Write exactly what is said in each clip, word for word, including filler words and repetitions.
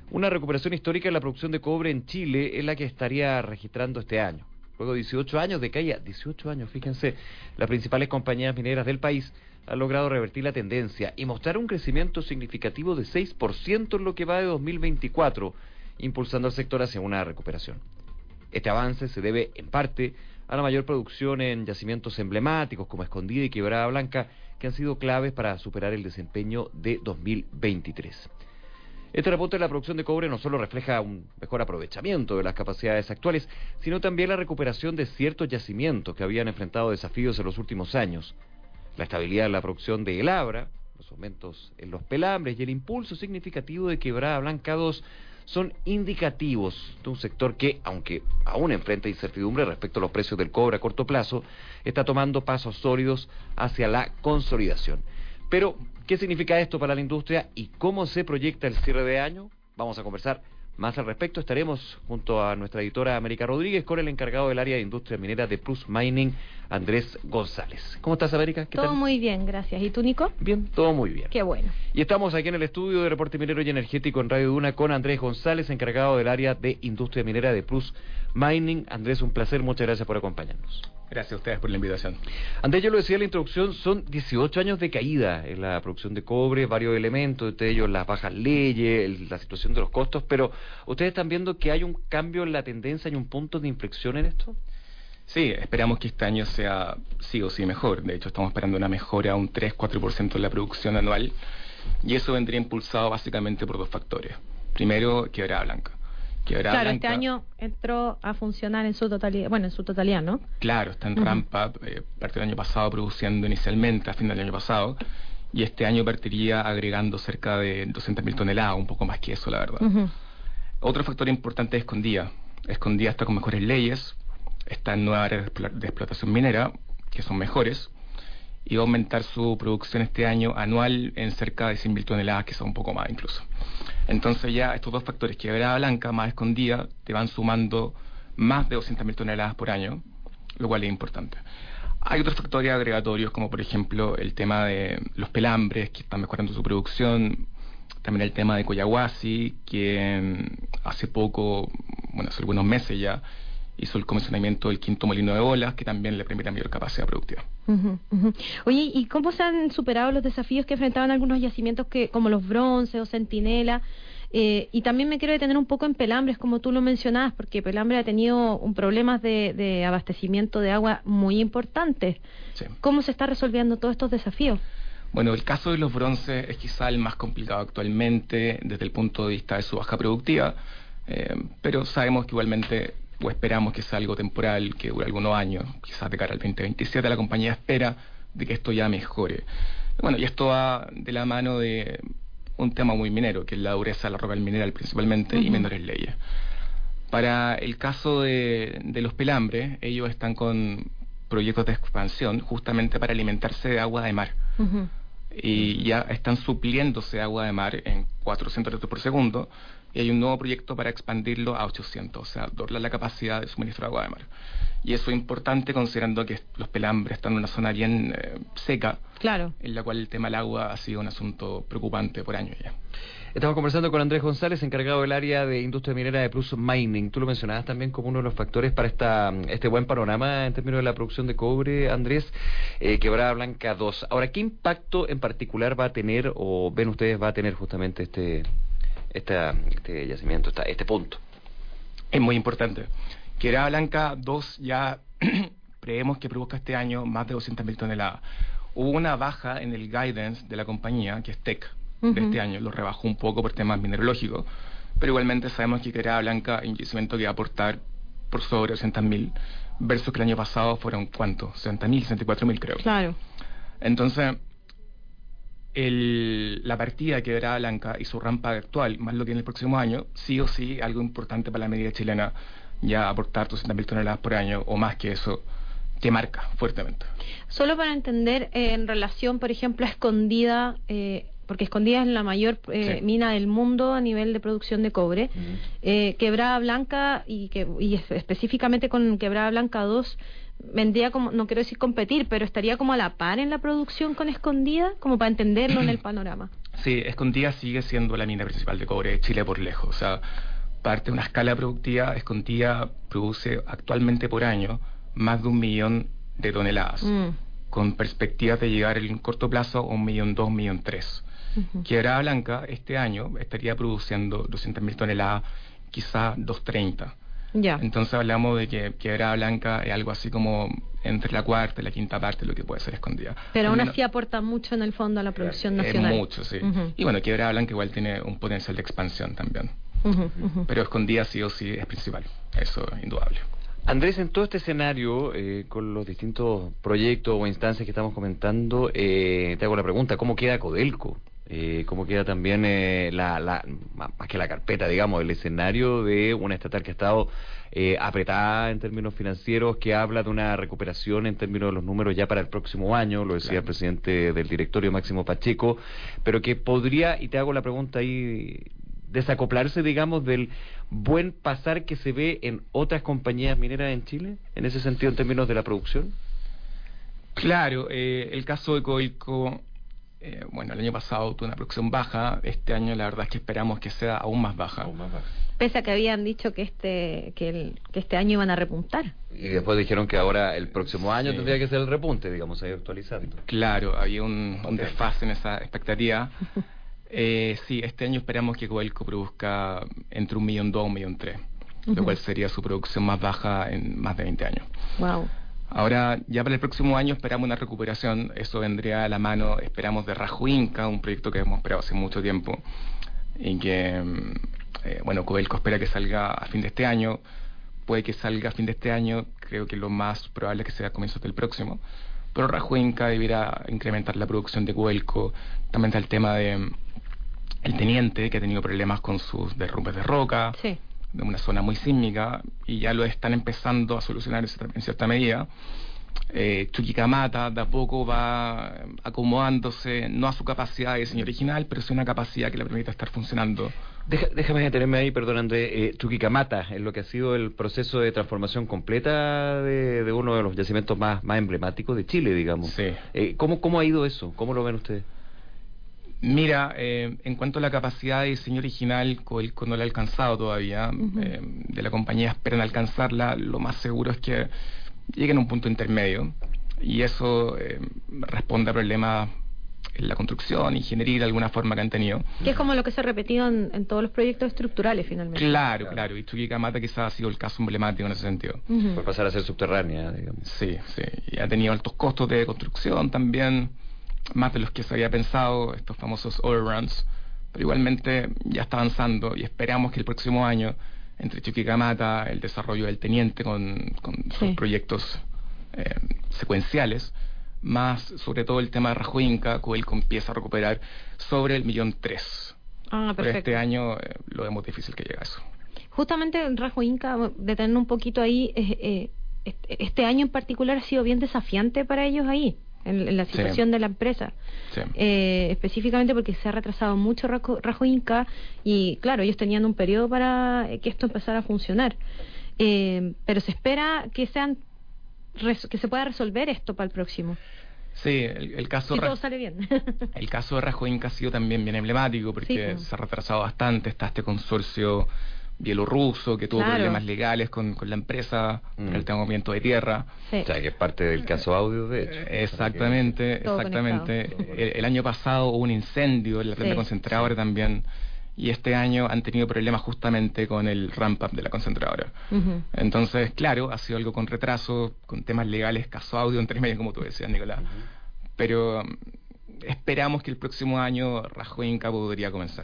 Una recuperación histórica en la producción de cobre en Chile es la que estaría registrando este año. Luego de dieciocho años de caída, dieciocho años, fíjense, las principales compañías mineras del país han logrado revertir la tendencia y mostrar un crecimiento significativo de seis por ciento en lo que va de dos mil veinticuatro, impulsando al sector hacia una recuperación. Este avance se debe, en parte, a la mayor producción en yacimientos emblemáticos como Escondida y Quebrada Blanca, que han sido claves para superar el desempeño de dos mil veintitrés. Este repunte en la producción de cobre no solo refleja un mejor aprovechamiento de las capacidades actuales, sino también la recuperación de ciertos yacimientos que habían enfrentado desafíos en los últimos años. La estabilidad en la producción de El Abra, los aumentos en los pelambres y el impulso significativo de Quebrada Blanca dos son indicativos de un sector que, aunque aún enfrenta incertidumbre respecto a los precios del cobre a corto plazo, está tomando pasos sólidos hacia la consolidación. Pero, ¿qué significa esto para la industria y cómo se proyecta el cierre de año? Vamos a conversar más al respecto. Estaremos junto a nuestra editora América Rodríguez con el encargado del área de industria minera de Plus Mining, Andrés González. ¿Cómo estás, América? ¿Qué todo tal? Muy bien, gracias. ¿Y tú, Nico? Bien, todo muy bien. Qué bueno. Y estamos aquí en el estudio de Reporte Minero y Energético en Radio Duna con Andrés González, encargado del área de industria minera de Plus Mining. Andrés, un placer, muchas gracias por acompañarnos. Gracias a ustedes por la invitación. Andrés, yo lo decía en la introducción, son dieciocho años de caída en la producción de cobre, varios elementos, entre ellos las bajas leyes, el, la situación de los costos, pero ¿ustedes están viendo que hay un cambio en la tendencia, hay un punto de inflexión en esto? Sí, esperamos que este año sea sí o sí mejor. De hecho, estamos esperando una mejora un tres a cuatro por ciento en la producción anual, y eso vendría impulsado básicamente por dos factores. Primero, Quebrada Blanca. Quebrada claro, Blanca, este año entró a funcionar en su totalidad, bueno, en su totalidad, ¿no? Claro, está en Uh-huh. ramp up, eh, partió el año pasado produciendo inicialmente a fin del año pasado, y este año partiría agregando cerca de doscientas mil toneladas, un poco más que eso, la verdad. Uh-huh. Otro factor importante es Escondida. Escondida está con mejores leyes, está en nuevas áreas de explotación minera, que son mejores, y va a aumentar su producción este año anual en cerca de cien mil toneladas, que son un poco más incluso. Entonces ya estos dos factores, Quebrada Blanca más Escondida, te van sumando más de doscientas mil toneladas por año, lo cual es importante. Hay otros factores agregatorios, como por ejemplo el tema de los pelambres, que están mejorando su producción, también el tema de Collahuasi, que hace poco, bueno, hace algunos meses ya, hizo el comisionamiento del quinto molino de bolas, que también le permite mayor capacidad productiva. Uh-huh, uh-huh. Oye, ¿y cómo se han superado los desafíos que enfrentaban algunos yacimientos que como los Bronce o Centinela? Eh, y también me quiero detener un poco en Pelambres, como tú lo mencionabas, porque Pelambre ha tenido un problemas de, de abastecimiento de agua muy importantes. Sí. ¿Cómo se está resolviendo todos estos desafíos? Bueno, el caso de los Bronce es quizá el más complicado actualmente desde el punto de vista de su baja productiva, eh, pero sabemos que igualmente, o esperamos que sea algo temporal, que dure algunos años, quizás de cara al veinte veintisiete, la compañía espera de que esto ya mejore. Bueno, y esto va de la mano de un tema muy minero, que es la dureza de la roca mineral principalmente, uh-huh. y menores leyes. Para el caso de, de los pelambres, ellos están con proyectos de expansión justamente para alimentarse de agua de mar. Uh-huh. Y ya están supliéndose agua de mar en cuatrocientos litros por segundo, y hay un nuevo proyecto para expandirlo a ochocientos, o sea, doblar la capacidad de suministro de agua de mar. Y eso es importante considerando que los pelambres están en una zona bien eh, seca, claro, en la cual el tema del agua ha sido un asunto preocupante por años ya. Estamos conversando con Andrés González, encargado del área de industria minera de Plus Mining. Tú lo mencionabas también como uno de los factores para esta este buen panorama en términos de la producción de cobre, Andrés, eh, Quebrada Blanca dos. Ahora, ¿qué impacto en particular va a tener, o ven ustedes va a tener justamente este esta, este yacimiento, esta, este punto? Es muy importante. Quebrada Blanca dos ya creemos que produzca este año más de doscientas mil toneladas. Hubo una baja en el guidance de la compañía, que es T E C, uh-huh. de este año, lo rebajó un poco por temas mineralógicos, pero igualmente sabemos que Quebrada Blanca es un yacimiento que va a aportar por sobre doscientas mil, versus que el año pasado fueron, ¿cuánto? sesenta mil, sesenta y cuatro mil creo. Claro. Entonces, el, la partida de Quebrada Blanca y su rampa actual, más lo que en el próximo año, sí o sí, algo importante para la medida chilena, ya aportar doscientas mil toneladas por año, o más que eso, que marca fuertemente. Solo para entender, eh, en relación, por ejemplo, a Escondida, eh, porque Escondida es la mayor eh, sí. mina del mundo a nivel de producción de cobre, uh-huh. eh, Quebrada Blanca, y, que, y específicamente con Quebrada Blanca dos, vendría como, no quiero decir competir, pero estaría como a la par en la producción con Escondida, como para entenderlo en el panorama. Sí, Escondida sigue siendo la mina principal de cobre de Chile por lejos. O sea, parte de una escala productiva, Escondida produce actualmente por año más de un millón de toneladas, mm. con perspectivas de llegar en corto plazo a un millón dos, un millón tres. Uh-huh. Quebrada Blanca este año estaría produciendo doscientas mil toneladas, quizá doscientos treinta. Ya. Entonces hablamos de que Quebrada Blanca es algo así como entre la cuarta y la quinta parte de lo que puede ser Escondida. Pero aún así aporta mucho en el fondo a la producción nacional. Es mucho, sí. Uh-huh. Y bueno, Quebrada Blanca igual tiene un potencial de expansión también. Uh-huh, uh-huh. Pero Escondida sí o sí es principal, eso es indudable. Andrés, en todo este escenario, eh, con los distintos proyectos o instancias que estamos comentando, eh, te hago la pregunta, ¿cómo queda Codelco? Eh, ¿Cómo queda también eh, la, la, más que la carpeta, digamos, el escenario de una estatal que ha estado eh, apretada en términos financieros, que habla de una recuperación en términos de los números ya para el próximo año, lo decía claro. el presidente del directorio, Máximo Pacheco, pero que podría, y te hago la pregunta ahí, desacoplarse, digamos, del buen pasar que se ve en otras compañías mineras en Chile, en ese sentido, en términos de la producción? Claro, eh, el caso de Codelco, eh, bueno, el año pasado tuvo una producción baja, este año la verdad es que esperamos que sea aún más baja. Aún más baja. Pese a que habían dicho que este que, el, que este año iban a repuntar. Y después dijeron que ahora el próximo año sí. tendría que ser el repunte, digamos, ahí actualizando. Claro, había un, un desfase en esa expectativa. Eh, sí, este año esperamos que Codelco produzca entre un millón dos, un millón tres, uh-huh. lo cual sería su producción más baja en más de veinte años. Wow. Ahora, ya para el próximo año esperamos una recuperación, eso vendría a la mano, esperamos de Rajo Inca, un proyecto que hemos esperado hace mucho tiempo, y que, eh, bueno, Codelco espera que salga a fin de este año, puede que salga a fin de este año, creo que lo más probable es que sea a comienzos del próximo, pero Rajo Inca deberá incrementar la producción de Codelco, también está el tema de el teniente, que ha tenido problemas con sus derrumbes de roca, sí. de una zona muy sísmica, y ya lo están empezando a solucionar en cierta medida. Eh, Chuquicamata de a poco va acomodándose, no a su capacidad de diseño original, pero sí una capacidad que le permita estar funcionando. Deja, déjame detenerme ahí, perdón Andrés. Eh, Chuquicamata, en lo que ha sido el proceso de transformación completa de, de uno de los yacimientos más, más emblemáticos de Chile, digamos. Sí. Eh, ¿cómo, ¿Cómo ha ido eso? ¿Cómo lo ven ustedes? Mira, eh, en cuanto a la capacidad de diseño original, Codelco no la ha alcanzado todavía. Uh-huh. eh, de la compañía esperan alcanzarla. Lo más seguro es que lleguen a un punto intermedio. Y eso eh, responde a problemas en la construcción, ingeniería, de alguna forma que han tenido. Que es como lo que se ha repetido en, en todos los proyectos estructurales, finalmente. Claro, claro. claro. Y Chuquicamata quizás ha sido el caso emblemático en ese sentido. Uh-huh. Puede pasar a ser subterránea, digamos. Sí, sí. Y ha tenido altos costos de construcción también, más de los que se había pensado, estos famosos overruns, pero igualmente ya está avanzando y esperamos que el próximo año, entre Chuquicamata, el desarrollo del Teniente con, con sí. sus proyectos eh, secuenciales, más sobre todo el tema de Rajo Inca, Codelco empieza a recuperar sobre el millón tres. Ah, perfecto. Pero este año eh, lo vemos difícil que llegue a eso. Justamente el Rajo Inca, detener un poquito ahí, eh, eh, este año en particular ha sido bien desafiante para ellos ahí. En, en la situación sí. de la empresa, sí. eh, específicamente porque se ha retrasado mucho Rajo, Rajo Inca y claro, ellos tenían un periodo para que esto empezara a funcionar, eh, pero se espera que sean res, que se pueda resolver esto para el próximo. Sí, el, el caso si Ra- todo sale bien. El caso de Rajo Inca ha sido también bien emblemático porque sí, se ha retrasado bastante, está este consorcio bielorruso que tuvo claro. problemas legales con, con la empresa mm. por el tema de movimiento de tierra. Sí. O sea, que es parte del caso audio, de hecho. Eh, exactamente, exactamente. El, el año pasado hubo un incendio en la planta sí. concentradora sí. también, y este año han tenido problemas justamente con el ramp-up de la concentradora. Uh-huh. Entonces, claro, ha sido algo con retraso, con temas legales, caso audio entre medio, como tú decías, Nicolás. Uh-huh. Pero um, esperamos que el próximo año Rajo Inca podría comenzar.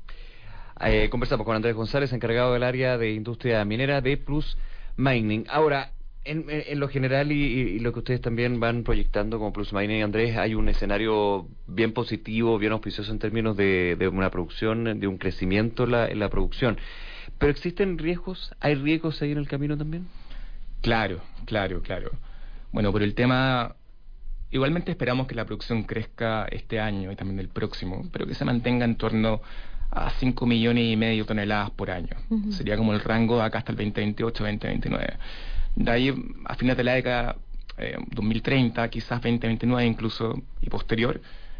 Eh, conversamos con Andrés González, encargado del área de industria minera de Plus Mining. Ahora, en, en, en lo general y, y lo que ustedes también van proyectando como Plus Mining, Andrés, hay un escenario bien positivo, bien auspicioso en términos de, de una producción, de un crecimiento en la, en la producción. ¿Pero existen riesgos? ¿Hay riesgos ahí en el camino también? Claro, claro, claro. Bueno, por el tema... Igualmente esperamos que la producción crezca este año y también el próximo, pero que se mantenga en torno a cinco millones y medio de toneladas por año. Uh-huh. Sería como el rango de acá hasta el veinte veintiocho, veinte veintinueve. De ahí, a fines de la década eh, dos mil treinta, quizás veinte veintinueve incluso, y posterior,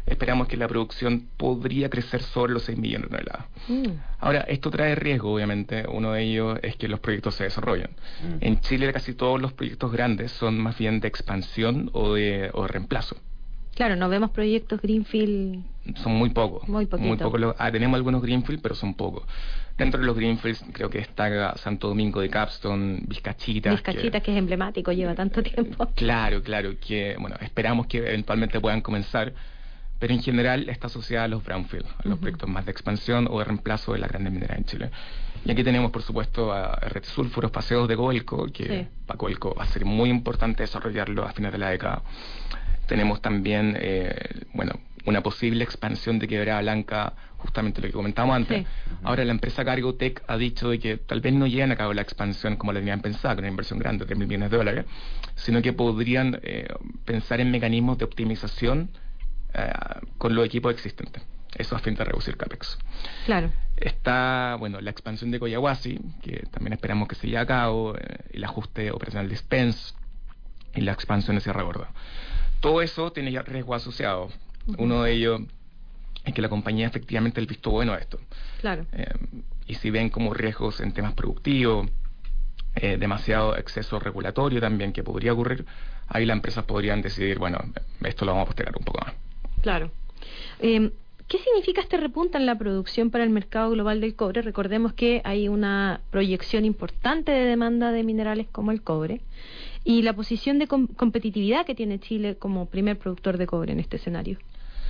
esperamos que la producción podría crecer sobre los seis millones de toneladas. Mm. Ahora, esto trae riesgo, obviamente. Uno de ellos es que los proyectos se desarrollen. Mm. En Chile casi todos los proyectos grandes son más bien de expansión o de, o de reemplazo. Claro, no vemos proyectos Greenfield. Son muy pocos. Muy poquito. Muy pocos. Los, ah, tenemos algunos Greenfield, pero son pocos. Dentro de los Greenfields creo que está Santo Domingo de Capstone, Vizcachitas. Vizcachitas, que, que es emblemático, lleva tanto tiempo. Claro, claro, que bueno, esperamos que eventualmente puedan comenzar, pero en general está asociada a los brownfield, a los uh-huh. proyectos más de expansión o de reemplazo de las grandes mineras en Chile. Y aquí tenemos, por supuesto, a R T Sulfuros, Paseos de Codelco, que sí. para Codelco va a ser muy importante desarrollarlo a fines de la década. Tenemos también, eh, bueno, una posible expansión de Quebrada Blanca, justamente lo que comentábamos antes. Sí. Ahora la empresa Cargotec ha dicho de que tal vez no llegan a cabo la expansión como la tenían pensado, con una inversión grande de tres mil millones de dólares, sino que podrían eh, pensar en mecanismos de optimización eh, con los equipos existentes. Eso a fin de reducir CAPEX. Claro. Está, bueno, la expansión de Collahuasi, que también esperamos que se lleve a cabo, eh, el ajuste operacional de Spence y la expansión de Sierra Gorda. Todo eso tiene ya riesgos asociados. Uh-huh. Uno de ellos es que la compañía efectivamente el visto bueno a esto. Claro. Eh, y si ven como riesgos en temas productivos, eh, demasiado exceso regulatorio también que podría ocurrir, ahí las empresas podrían decidir, bueno, esto lo vamos a postergar un poco más. Claro. Eh, ¿Qué significa este repunte en la producción para el mercado global del cobre? Recordemos que hay una proyección importante de demanda de minerales como el cobre y la posición de com- competitividad que tiene Chile como primer productor de cobre en este escenario.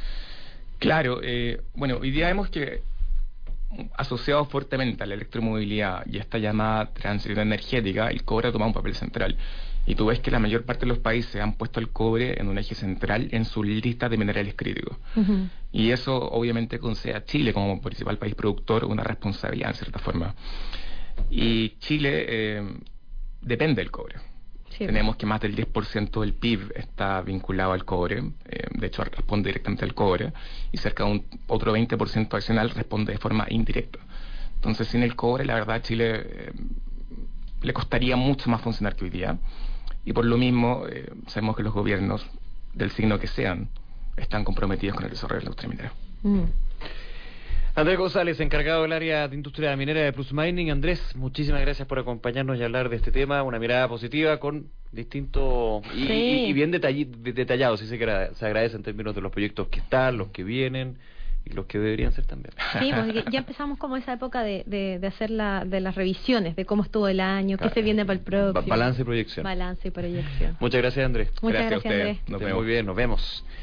Claro, eh, bueno, hoy día vemos que asociado fuertemente a la electromovilidad y esta llamada transición energética, el cobre ha tomado un papel central. Y tú ves que la mayor parte de los países han puesto el cobre en un eje central en su lista de minerales críticos. Uh-huh. Y eso obviamente concede a Chile como principal país productor una responsabilidad en cierta forma. Y Chile eh, depende del cobre. Sí. Tenemos que más del diez por ciento del P I B está vinculado al cobre, eh, de hecho responde directamente al cobre, y cerca de un otro veinte por ciento adicional responde de forma indirecta. Entonces sin el cobre la verdad a Chile eh, le costaría mucho más funcionar que hoy día, y por lo mismo eh, sabemos que los gobiernos del signo que sean están comprometidos con el desarrollo de la industria minera. Mm. Andrés González, encargado del área de industria minera de Plus Mining. Andrés, muchísimas gracias por acompañarnos y hablar de este tema, una mirada positiva con distinto y, sí. y, y bien detall, detallado, sí se, se agradece en términos de los proyectos que están, los que vienen y los que deberían ser también. Sí, porque ya empezamos como esa época de, de, de hacer la, de las revisiones, de cómo estuvo el año, claro. qué se viene para el próximo. Balance y proyección. Balance y proyección. Muchas gracias, Andrés. Muchas gracias, gracias a Andrés. Nos vemos. Muy bien, nos vemos.